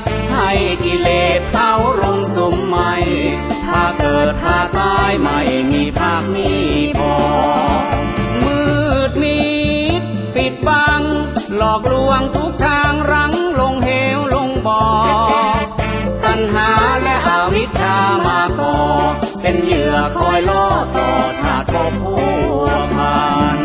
ให้กิเลสเขารุมสุมไม่ถ้าเกิดถ้าตายไม่มีภาคนี้พอมืดมิดปิดบังหลอกลวงทุกทางรั้งลงเหวลงบ่อตัณหาและอวิชชามาก่อเป็นเหยื่อคอยล่อต่อธาตุภพพัวพัน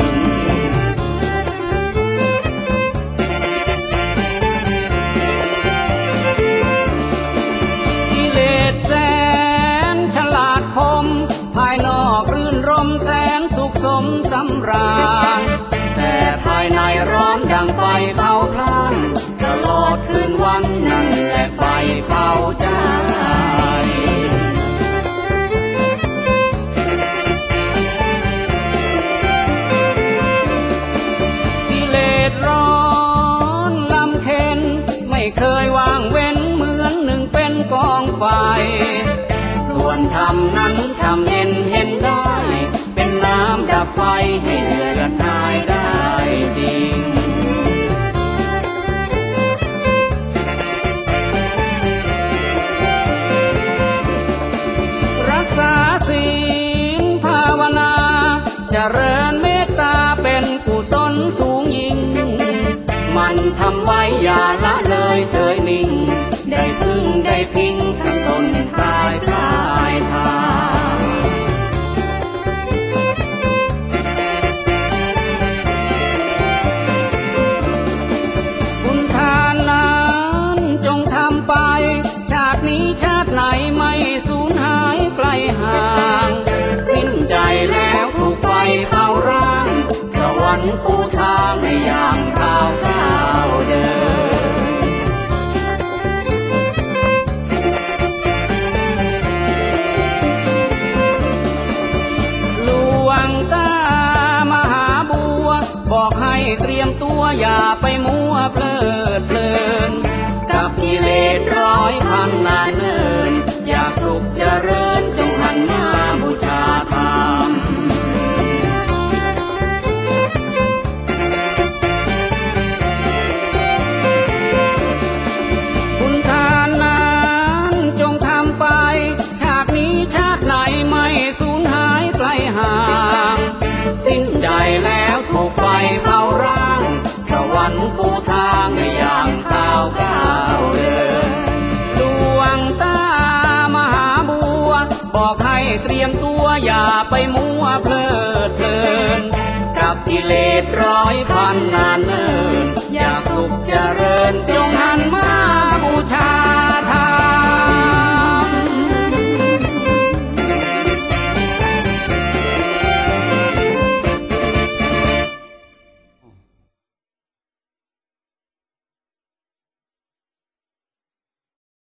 กิเลสแสนฉลาดคมภายนอกรื่นรมแสนสุขสมสำราญแต่ภายในร้อนดังไฟเผาพล่านตลอดคืนวันนั่นแหละไฟเผาใจกิเลสร้อนลำเค็ญไม่เคยว่างเว้นเหมือนหนึ่งเป็นกองไฟส่วนธรรมนั้นช่ำเย็นเห็นได้เป็นน้ำดับไฟให้เดือดหายได้จริงรักษาศีลภาวนาเจริญเมตตาเป็นกุศลสูงยิ่งมันทำไว้อย่าละเลยเฉยนิ่งได้พึ่งได้พิงทั้งตนกายปลายทางบุญทานนั้นจงทำไปชาตินี้ชาติไหนไม่สูญหายไกลห่างสิ้นใจแล้วถูกไฟเผาร่างสวรรค์ปูทางให้ย่างก้าวเดินหลวงตามหาบัวบอกให้เตรียมตัวอย่าไปมัวเพลิดเพลินกับกิเลสร้อยพันนานเนินอยากสุขเจริญจงหันมาบูชาธรรมบุญทานนั้นจงทำไปชาตินี้ชาติไหนไม่สูญหายไกลห่างสิ้นใจแล้วถูกไฟเผาร่างสวรรค์ปูทางให้ย่างก้าวเดินหลวงตามหาบัวบอกให้เตรียมตัวอย่าไปมัวเพลิดเพลินกับกิเลสร้อยพันนานเนิ